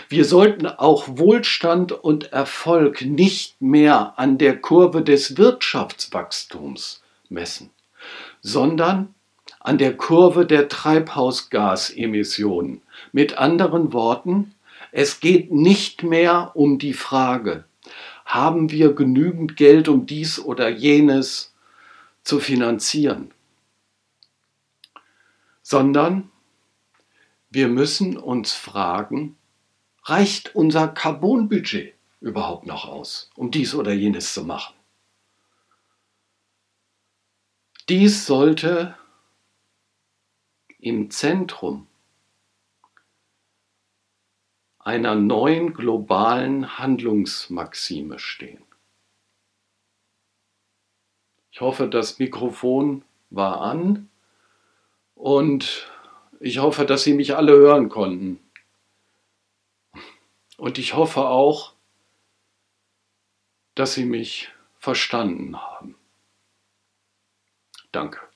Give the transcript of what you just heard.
Wir sollten auch Wohlstand und Erfolg nicht mehr an der Kurve des Wirtschaftswachstums messen, sondern an der Kurve der Treibhausgasemissionen. Mit anderen Worten, es geht nicht mehr um die Frage, haben wir genügend Geld, um dies oder jenes zu finanzieren, sondern wir müssen uns fragen, reicht unser Carbonbudget überhaupt noch aus, um dies oder jenes zu machen? Dies sollte im Zentrum einer neuen globalen Handlungsmaxime stehen. Ich hoffe, das Mikrofon war an und ich hoffe, dass Sie mich alle hören konnten. Und ich hoffe auch, dass Sie mich verstanden haben. Danke.